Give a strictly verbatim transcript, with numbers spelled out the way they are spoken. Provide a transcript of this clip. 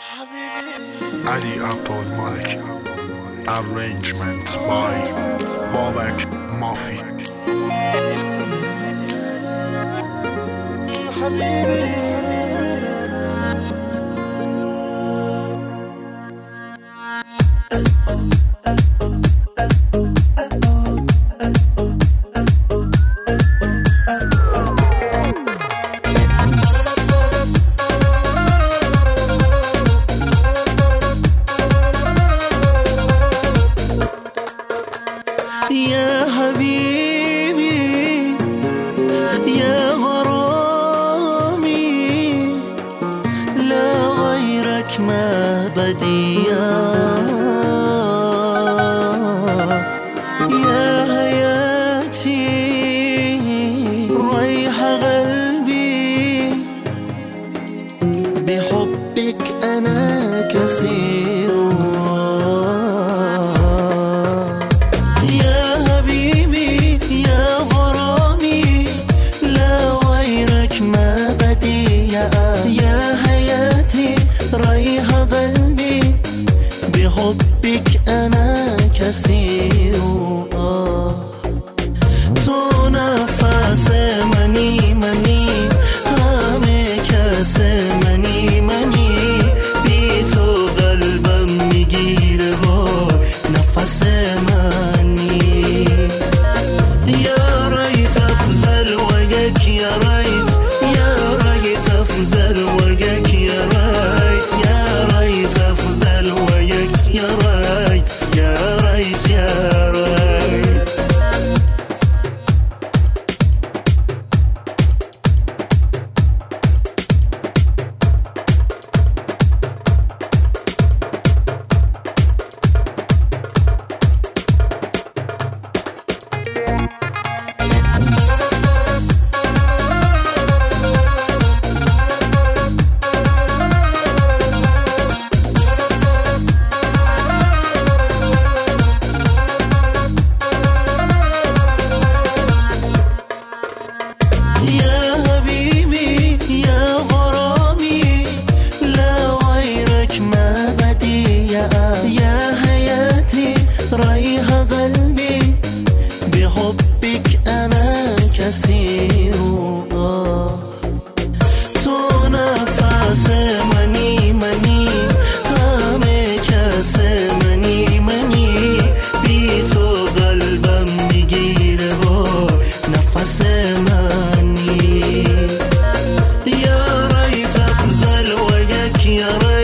Ali Abdul Malik. Arrangement by Babak Mafi. يا حبيبي يا غرامي لا غيرك ما بديا يا حياتي ريح قلبي بحبك أنا كثير ريح قلبي بحبك أنا كثير آه تو نفس منی منی همه کس منی منی بی تو قلبم میگیره و نفس منی یا ریت افضل و یک یا ریت یا ریت افضل و یک یا ریت یا ریت افضل و یک یا ریت یا ریت یا ریت يا حبيبي يا غرامي لا غيرك ما بديع يا حياتي ريح قلبي بحبك أنا كثير آه تو نفس منی منی همه کس منی منی بی تو قلبم میگیره و نفس منی یا ریت افضل و یک یا